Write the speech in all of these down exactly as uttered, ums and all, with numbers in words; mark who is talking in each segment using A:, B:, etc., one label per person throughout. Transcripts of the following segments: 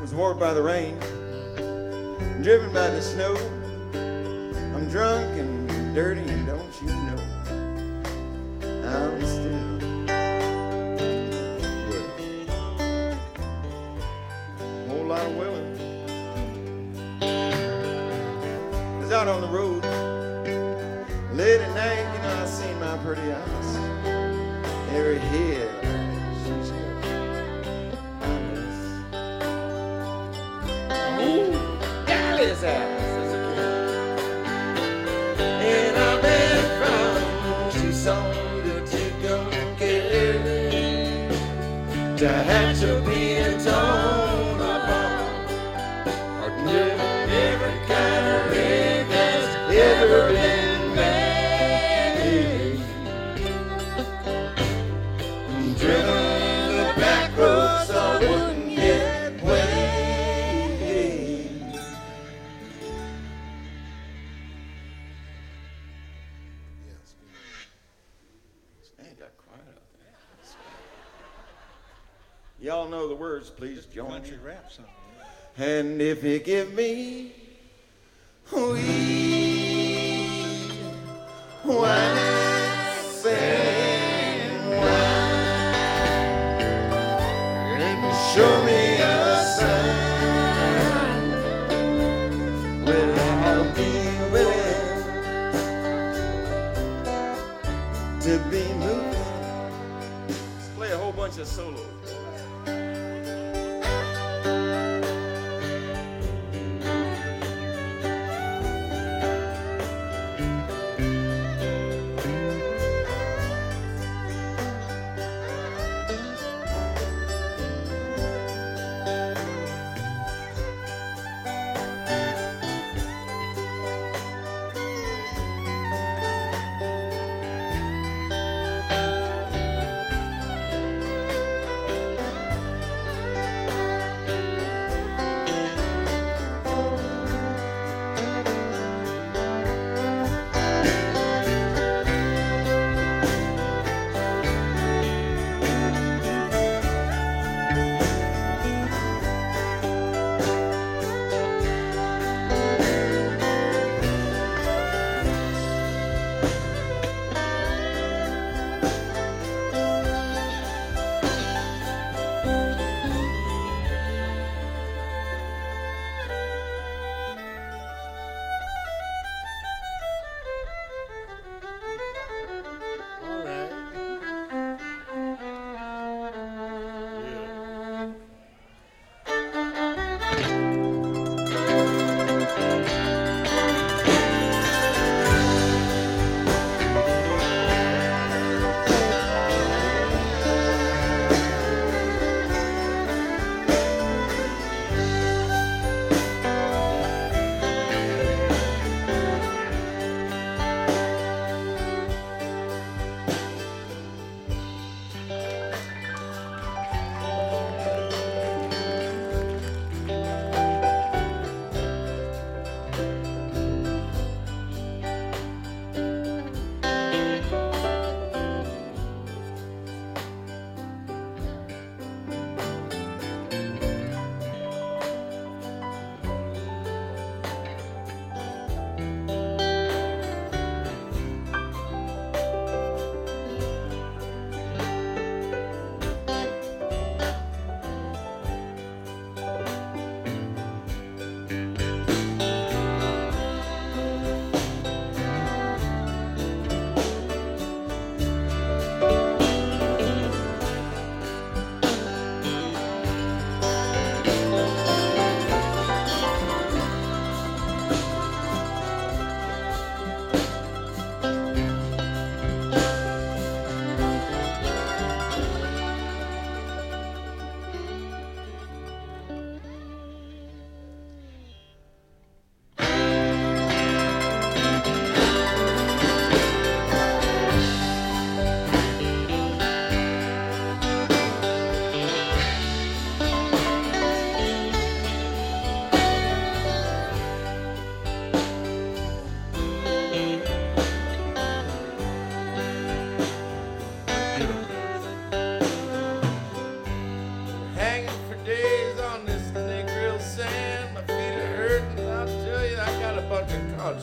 A: was warped by the rain, driven by the snow. I'm drunk and dirty, and don't you know I'm still willing. A whole lot of willing. I was out on the road late at night, you know, I seen my pretty eyes. Every head she's got. Oh, Dallas ass. And I've been from she sold her to go get to have to be torn apart. Or every kind of rig that's ever been made. Driven the back roads so I wouldn't get wet. Man, got quiet out there. Y'all know the words, please join
B: Country
A: me.
B: rap song.
A: And if you give me weed, wine, sand, wine, and show me a sign, well, I'll be willing to be moving. Let's play a whole bunch of solos.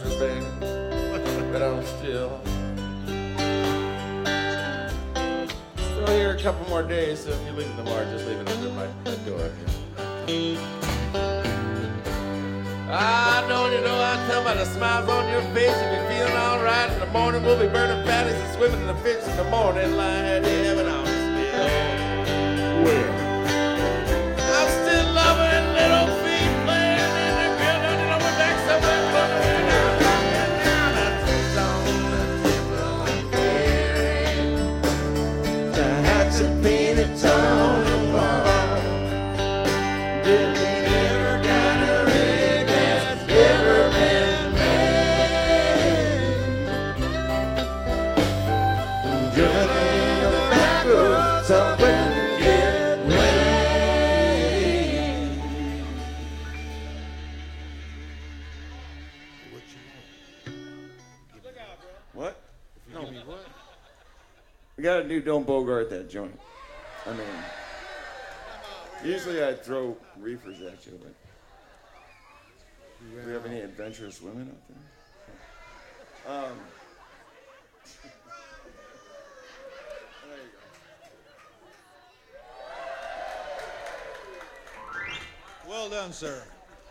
B: you, baby. But I'm still still here a couple more days, so if you leave tomorrow, just leave it under my door. I know, you know, I tell by the smiles on your face, you'll be feeling all right. In the morning, we'll be burning fatties and swimming in the fish in the morning light. Yeah, but I'm still, well, I'm still loving little feet playing in the grill. Don't you know we're back somewhere further down, down, down, that's on the tip of the
A: The hats are painted on the wall. Did we ever got a ring that's ever been made? Journey on the back road, somewhere to get away. What? No. We gotta do Don't Bogart that joint. I mean, usually I'd throw reefers at you, but do we have any adventurous women out there? Um, there you go.
C: Well done, sir.